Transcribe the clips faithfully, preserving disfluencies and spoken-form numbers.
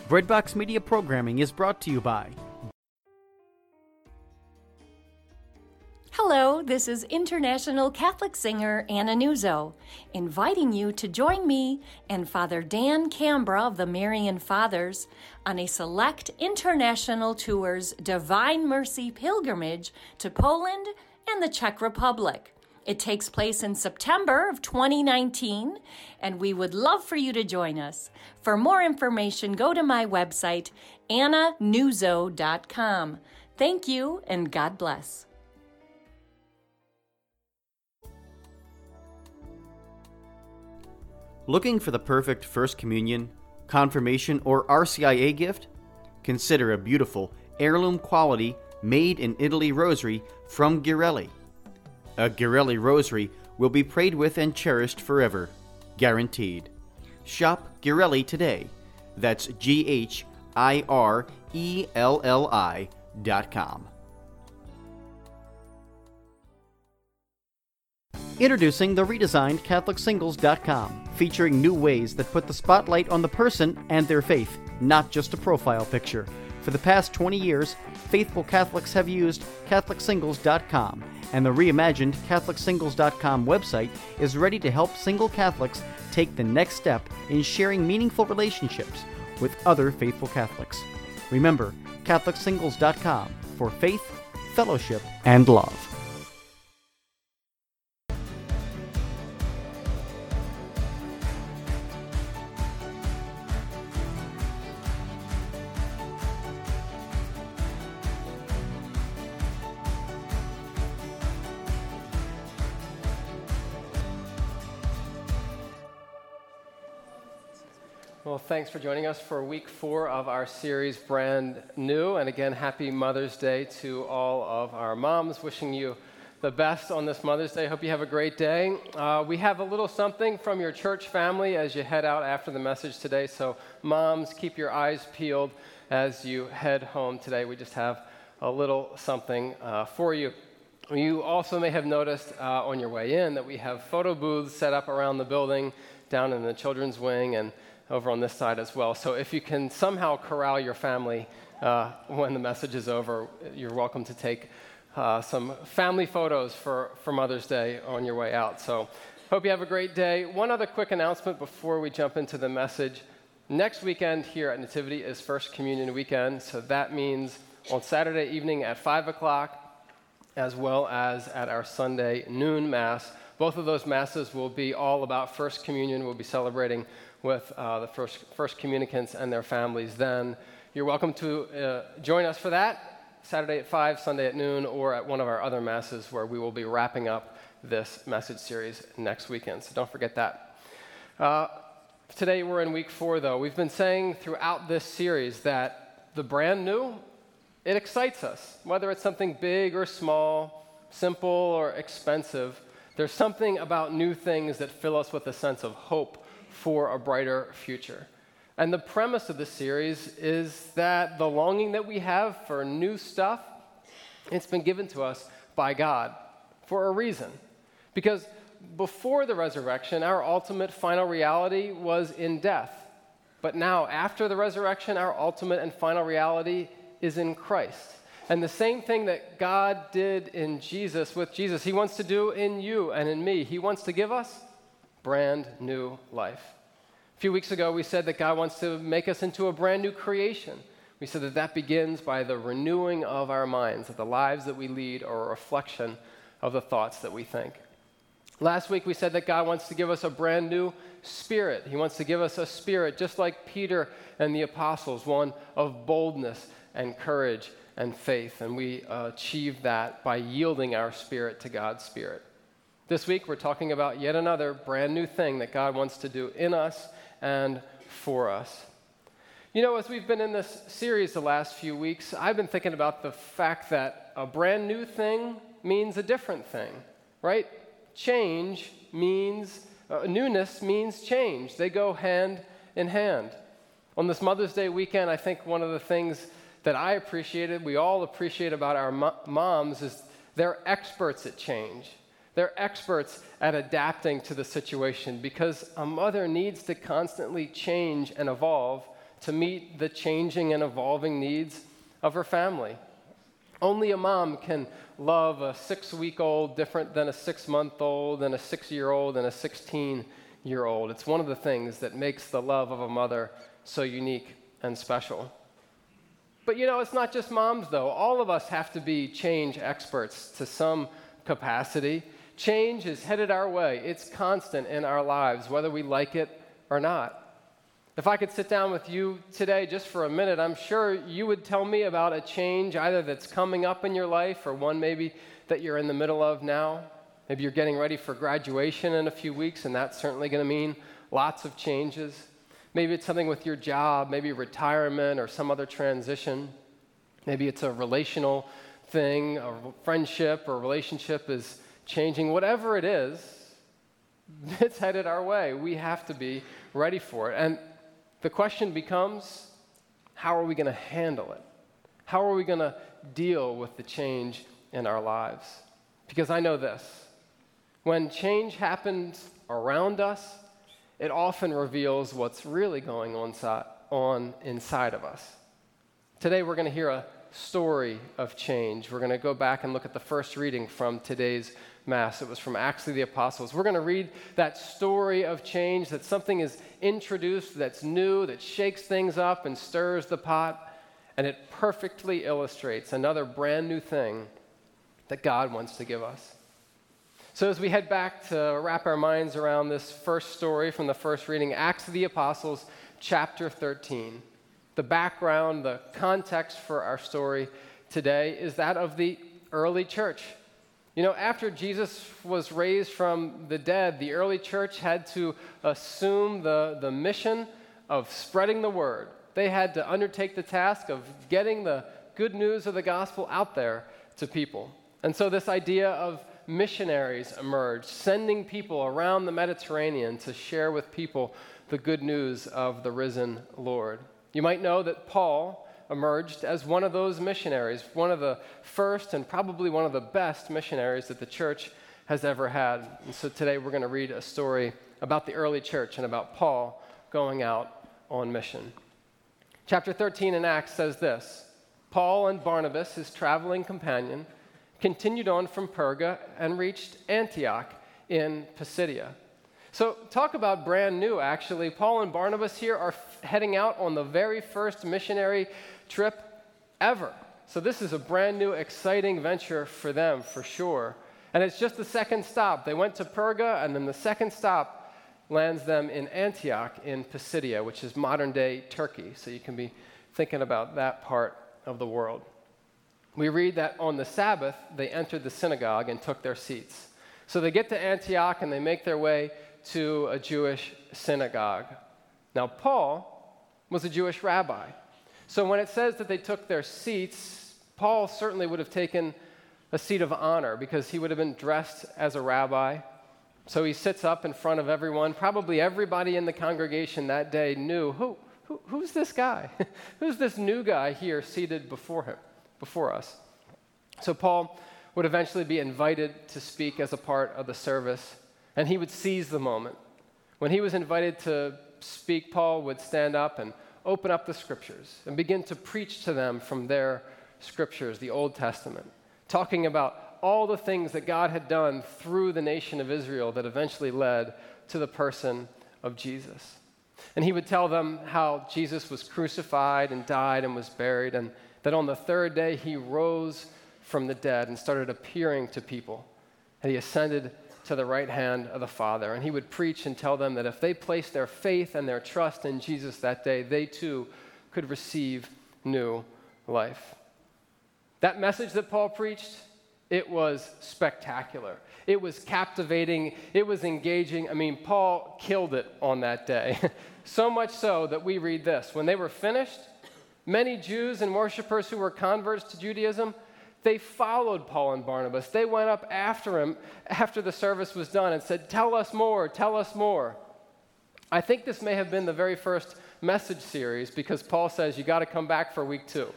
Breadbox Media programming is brought to you by... Hello, this is international Catholic singer Anna Nuzzo, inviting you to join me and Father Dan Cambra of the Marian Fathers on a select international tour's Divine Mercy pilgrimage to Poland and the Czech Republic. It takes place in September of twenty nineteen, and we would love for you to join us. For more information, go to my website, anna nuzzo dot com. Thank you, and God bless. Looking for the perfect First Communion, Confirmation, or R C I A gift? Consider a beautiful, heirloom quality, made-in-Italy rosary from Ghirelli. A Ghirelli rosary will be prayed with and cherished forever, guaranteed. Shop Ghirelli today. That's G H I R E L L I dot com. Introducing the redesigned Catholic Singles dot com, featuring new ways that put the spotlight on the person and their faith, not just a profile picture. For the past twenty years, faithful Catholics have used Catholic Singles dot com, and the reimagined Catholic Singles dot com website is ready to help single Catholics take the next step in sharing meaningful relationships with other faithful Catholics. Remember, Catholic Singles dot com for faith, fellowship, and love. Well, thanks for joining us for week four of our series, Brand New. And again, happy Mother's Day to all of our moms. Wishing you the best on this Mother's Day. Hope you have a great day. Uh, we have a little something from your church family as you head out after the message today. So moms, keep your eyes peeled as you head home today. We just have a little something uh, for you. You also may have noticed uh, on your way in that we have photo booths set up around the building, down in the children's wing, and over on this side as well. So if you can somehow corral your family uh, when the message is over, you're welcome to take uh, some family photos for, for Mother's Day on your way out. So hope you have a great day. One other quick announcement before we jump into the message. Next weekend here at Nativity is First Communion weekend, so that means on Saturday evening at five o'clock, as well as at our Sunday noon Mass. Both of those Masses will be all about First Communion. We'll be celebrating with uh, the first, first communicants and their families then. You're welcome to uh, join us for that, Saturday at five, Sunday at noon, or at one of our other Masses where we will be wrapping up this message series next weekend. So don't forget that. Uh, today we're in week four, though. We've been saying throughout this series that the brand new, it excites us. Whether it's something big or small, simple or expensive, there's something about new things that fill us with a sense of hope for a brighter future. And the premise of this series is that the longing that we have for new stuff, it's been given to us by God for a reason. Because before the resurrection, our ultimate final reality was in death. But now, after the resurrection, our ultimate and final reality is in Christ. And the same thing that God did in Jesus, with Jesus, he wants to do in you and in me. He wants to give us brand new life. A few weeks ago, we said that God wants to make us into a brand new creation. We said that that begins by the renewing of our minds, that the lives that we lead are a reflection of the thoughts that we think. Last week, we said that God wants to give us a brand new spirit. He wants to give us a spirit just like Peter and the apostles, one of boldness and courage and faith. And we uh, achieve that by yielding our spirit to God's Spirit. This week, we're talking about yet another brand new thing that God wants to do in us and for us. You know, as we've been in this series the last few weeks, I've been thinking about the fact that a brand new thing means a different thing, right? Change means, uh, newness means change. They go hand in hand. On this Mother's Day weekend, I think one of the things that I appreciated, we all appreciate about our mo- moms, is they're experts at change. They're experts at adapting to the situation because a mother needs to constantly change and evolve to meet the changing and evolving needs of her family. Only a mom can love a six-week-old different than a six-month-old and a six-year-old and a sixteen-year-old. It's one of the things that makes the love of a mother so unique and special. But you know, it's not just moms, though. All of us have to be change experts to some capacity. Change is headed our way. It's constant in our lives, whether we like it or not. If I could sit down with you today just for a minute, I'm sure you would tell me about a change either that's coming up in your life or one maybe that you're in the middle of now. Maybe you're getting ready for graduation in a few weeks, and that's certainly going to mean lots of changes. Maybe it's something with your job, maybe retirement or some other transition. Maybe it's a relational thing, a friendship or relationship is changing. Whatever it is, it's headed our way. We have to be ready for it. And the question becomes, how are we going to handle it? How are we going to deal with the change in our lives? Because I know this. When change happens around us, it often reveals what's really going on, on inside of us. Today we're going to hear a story of change. We're going to go back and look at the first reading from today's Mass. It was from Acts of the Apostles. We're going to read that story of change, that something is introduced that's new, that shakes things up and stirs the pot, and it perfectly illustrates another brand new thing that God wants to give us. So as we head back to wrap our minds around this first story from the first reading, Acts of the Apostles, chapter thirteen, the background, the context for our story today is that of the early church. You know, after Jesus was raised from the dead, the early church had to assume the, the mission of spreading the word. They had to undertake the task of getting the good news of the gospel out there to people. And so this idea of missionaries emerged, sending people around the Mediterranean to share with people the good news of the risen Lord. You might know that Paul emerged as one of those missionaries, one of the first and probably one of the best missionaries that the church has ever had. And so today we're going to read a story about the early church and about Paul going out on mission. Chapter thirteen in Acts says this: Paul and Barnabas, his traveling companion, continued on from Perga and reached Antioch in Pisidia. So talk about brand new, actually. Paul and Barnabas here are f- heading out on the very first missionary trip ever. So this is a brand new, exciting venture for them, for sure. And it's just the second stop. They went to Perga, and then the second stop lands them in Antioch in Pisidia, which is modern-day Turkey. So you can be thinking about that part of the world. We read that on the Sabbath, they entered the synagogue and took their seats. So they get to Antioch, and they make their way to a Jewish synagogue. Now, Paul was a Jewish rabbi. So when it says that they took their seats, Paul certainly would have taken a seat of honor because he would have been dressed as a rabbi. So he sits up in front of everyone. Probably everybody in the congregation that day knew, who, who who's this guy? Who's this new guy here seated before him, before us? So Paul would eventually be invited to speak as a part of the service, and he would seize the moment. When he was invited to speak, Paul would stand up and open up the scriptures and begin to preach to them from their scriptures, the Old Testament, talking about all the things that God had done through the nation of Israel that eventually led to the person of Jesus. And he would tell them how Jesus was crucified and died and was buried, and that on the third day he rose from the dead and started appearing to people. And he ascended to the right hand of the Father. And he would preach and tell them that if they placed their faith and their trust in Jesus that day, they too could receive new life. That message that Paul preached, it was spectacular. It was captivating. It was engaging. I mean, Paul killed it on that day. So much so that we read this: when they were finished, many Jews and worshipers who were converts to Judaism, they followed Paul and Barnabas. They went up after him after the service was done and said, "Tell us more, tell us more." I think this may have been the very first message series because Paul says, you got to come back for week two.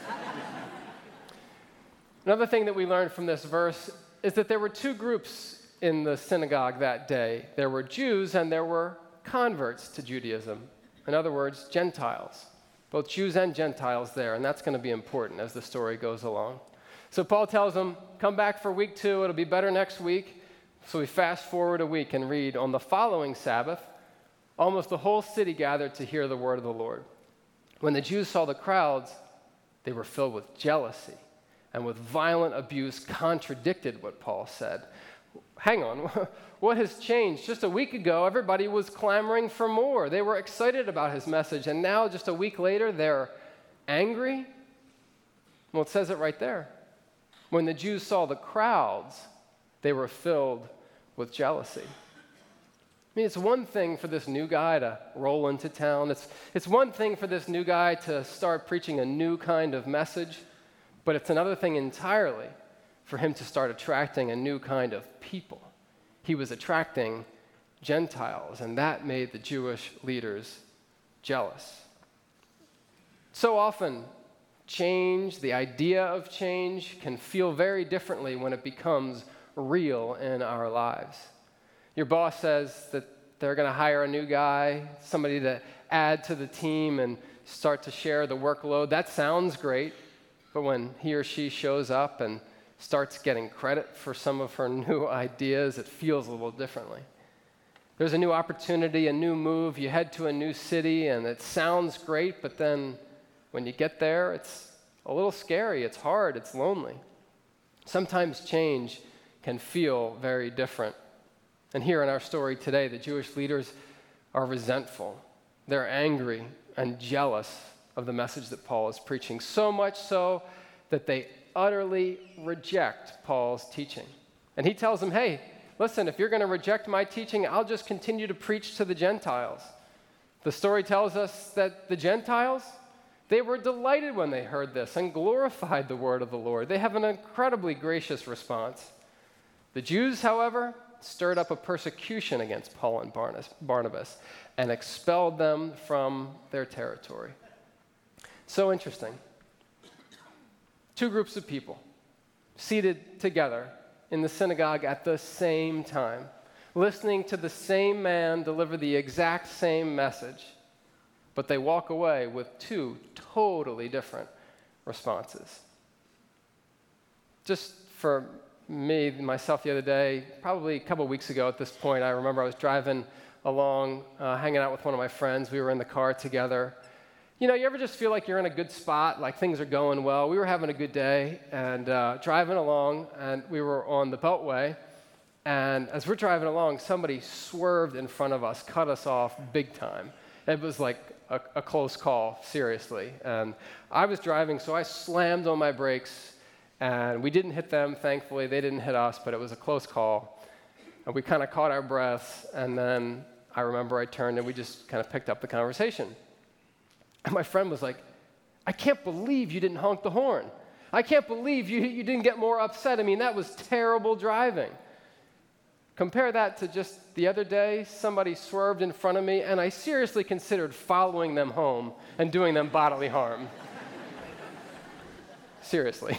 Another thing that we learned from this verse is that there were two groups in the synagogue that day. There were Jews and there were converts to Judaism. In other words, Gentiles. both Jews and Gentiles there, and that's going to be important as the story goes along. So Paul tells them, come back for week two, it'll be better next week. So we fast forward a week and read, on the following Sabbath, almost the whole city gathered to hear the word of the Lord. When the Jews saw the crowds, they were filled with jealousy and with violent abuse contradicted what Paul said. Hang on, what has changed? Just a week ago, everybody was clamoring for more. They were excited about his message, and now just a week later, they're angry? Well, it says it right there. When the Jews saw the crowds, they were filled with jealousy. I mean, it's one thing for this new guy to roll into town. It's, it's one thing for this new guy to start preaching a new kind of message, but it's another thing entirely for him to start attracting a new kind of people. He was attracting Gentiles, and that made the Jewish leaders jealous. So often, change, the idea of change, can feel very differently when it becomes real in our lives. Your boss says that they're going to hire a new guy, somebody to add to the team and start to share the workload. That sounds great, but when he or she shows up and starts getting credit for some of her new ideas, it feels a little differently. There's a new opportunity, a new move. You head to a new city, and it sounds great, but then when you get there, it's a little scary. It's hard. It's lonely. Sometimes change can feel very different. And here in our story today, the Jewish leaders are resentful. They're angry and jealous of the message that Paul is preaching, so much so that they utterly reject Paul's teaching. And he tells them, hey, listen, if you're going to reject my teaching, I'll just continue to preach to the Gentiles. The story tells us that the Gentiles, they were delighted when they heard this and glorified the word of the Lord. They have an incredibly gracious response. The Jews, however, stirred up a persecution against Paul and Barnabas and expelled them from their territory. So interesting. Two groups of people seated together in the synagogue at the same time, listening to the same man deliver the exact same message, but they walk away with two totally different responses. Just for me, myself the other day, probably a couple weeks ago at this point, I remember I was driving along, uh, hanging out with one of my friends. We were in the car together. You know, you ever just feel like you're in a good spot, like things are going well? We were having a good day and uh, driving along, and we were on the Beltway. And as we're driving along, somebody swerved in front of us, cut us off big time. It was like a, a close call, seriously. And I was driving, so I slammed on my brakes, and we didn't hit them, thankfully. They didn't hit us, but it was a close call. And we kind of caught our breaths, and then I remember I turned and we just kind of picked up the conversation. And my friend was like, I can't believe you didn't honk the horn. I can't believe you, you didn't get more upset. I mean, that was terrible driving. Compare that to just the other day, somebody swerved in front of me, and I seriously considered following them home and doing them bodily harm. Seriously.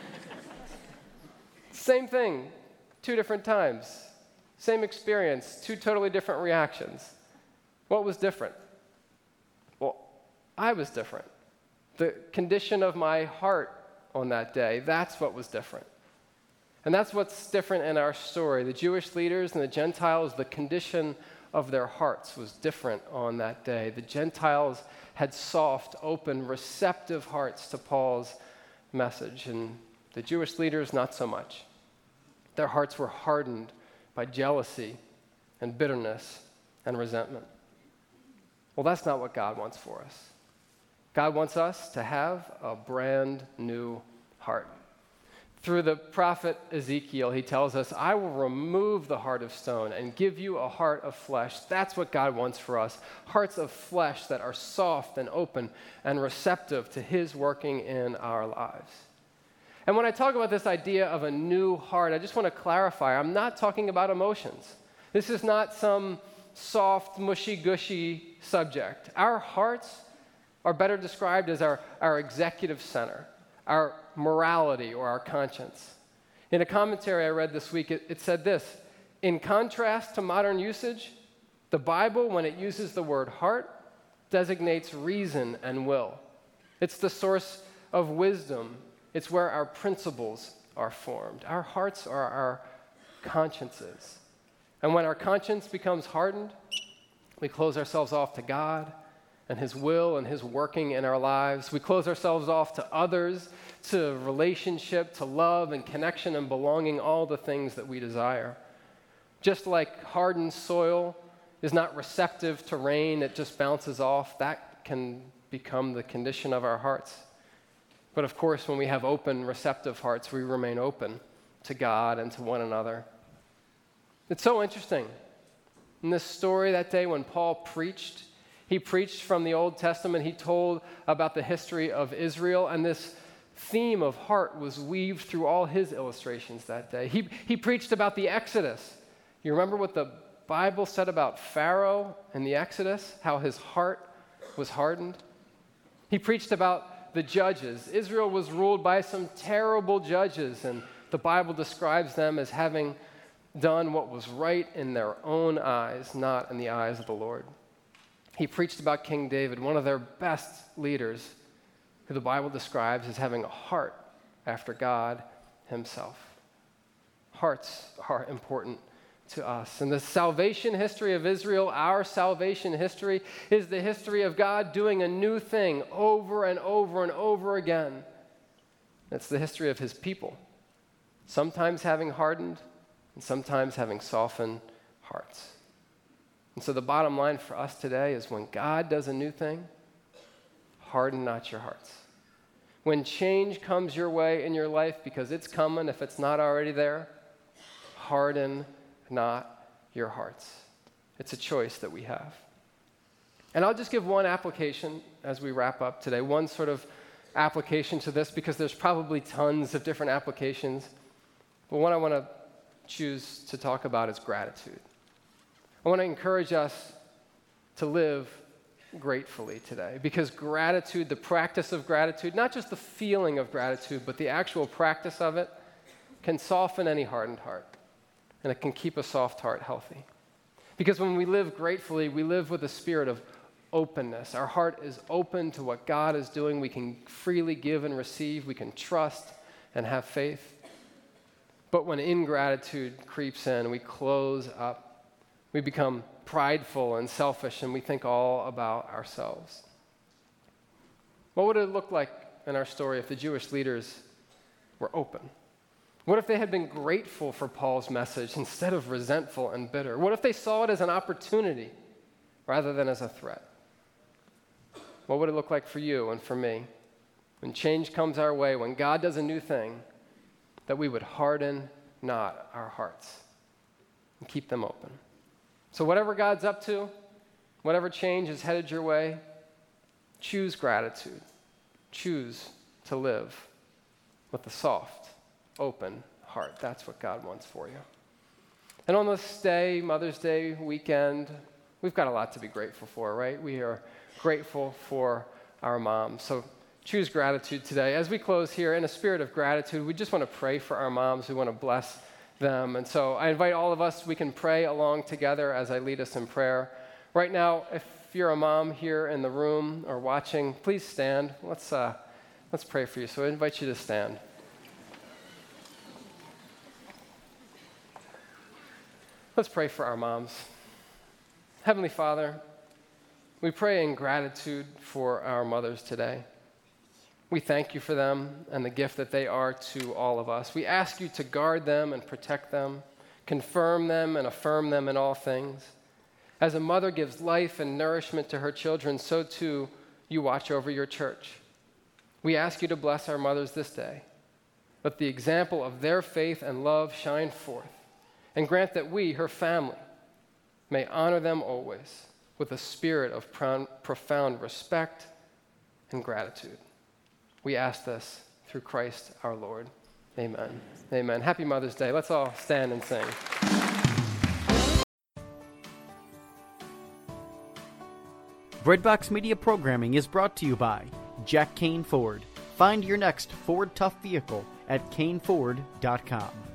Same thing, two different times. Same experience, two totally different reactions. What was different? Well, I was different. The condition of my heart on that day, that's what was different. And that's what's different in our story. The Jewish leaders and the Gentiles, the condition of their hearts was different on that day. The Gentiles had soft, open, receptive hearts to Paul's message, and the Jewish leaders, not so much. Their hearts were hardened by jealousy and bitterness and resentment. Well, that's not what God wants for us. God wants us to have a brand new heart. Through the prophet Ezekiel, he tells us, I will remove the heart of stone and give you a heart of flesh. That's what God wants for us, hearts of flesh that are soft and open and receptive to his working in our lives. And when I talk about this idea of a new heart, I just want to clarify, I'm not talking about emotions. This is not some soft, mushy-gushy subject. Our hearts are better described as our, our executive center, our morality or our conscience. In a commentary I read this week, it, it said this: in contrast to modern usage, the Bible, when it uses the word heart, designates reason and will. It's the source of wisdom. It's where our principles are formed. Our hearts are our consciences. And when our conscience becomes hardened, we close ourselves off to God and His will and His working in our lives. We close ourselves off to others, to relationship, to love and connection and belonging, all the things that we desire. Just like hardened soil is not receptive to rain, it just bounces off, that can become the condition of our hearts. But of course, when we have open, receptive hearts, we remain open to God and to one another. It's so interesting. In this story that day when Paul preached, he preached from the Old Testament. He told about the history of Israel, and this theme of heart was weaved through all his illustrations that day. He, he preached about the Exodus. You remember what the Bible said about Pharaoh in the Exodus, how his heart was hardened? He preached about the judges. Israel was ruled by some terrible judges, and the Bible describes them as having done what was right in their own eyes, not in the eyes of the Lord. He preached about King David, one of their best leaders, who the Bible describes as having a heart after God Himself. Hearts are important to us. And the salvation history of Israel, our salvation history, is the history of God doing a new thing over and over and over again. It's the history of His people, sometimes having hardened and sometimes having softened hearts. And so the bottom line for us today is when God does a new thing, harden not your hearts. When change comes your way in your life, because it's coming if it's not already there, harden not your hearts. It's a choice that we have. And I'll just give one application as we wrap up today, one sort of application to this, because there's probably tons of different applications. But one I want to choose to talk about is gratitude. I want to encourage us to live gratefully today, because gratitude, the practice of gratitude, not just the feeling of gratitude, but the actual practice of it, can soften any hardened heart, and it can keep a soft heart healthy. Because when we live gratefully, we live with a spirit of openness. Our heart is open to what God is doing. We can freely give and receive. We can trust and have faith. But when ingratitude creeps in, we close up. We become prideful and selfish, and we think all about ourselves. What would it look like in our story if the Jewish leaders were open? What if they had been grateful for Paul's message instead of resentful and bitter? What if they saw it as an opportunity rather than as a threat? What would it look like for you and for me when change comes our way, when God does a new thing, that we would harden not our hearts and keep them open? So whatever God's up to, whatever change is headed your way, choose gratitude. Choose to live with a soft, open heart. That's what God wants for you. And on this day, Mother's Day weekend, we've got a lot to be grateful for, right? We are grateful for our moms. So choose gratitude today. As we close here, in a spirit of gratitude, we just want to pray for our moms. We want to bless them. And so I invite all of us, we can pray along together as I lead us in prayer. Right now, if you're a mom here in the room or watching, please stand. Let's, uh, let's pray for you. So I invite you to stand. Let's pray for our moms. Heavenly Father, we pray in gratitude for our mothers today. We thank you for them and the gift that they are to all of us. We ask you to guard them and protect them, confirm them and affirm them in all things. As a mother gives life and nourishment to her children, so too you watch over your church. We ask you to bless our mothers this day. Let the example of their faith and love shine forth, and grant that we, her family, may honor them always with a spirit of profound respect and gratitude. We ask this through Christ our Lord. Amen. Amen. Happy Mother's Day. Let's all stand and sing. Breadbox Media programming is brought to you by Jack Kane Ford. Find your next Ford Tough vehicle at kane ford dot com.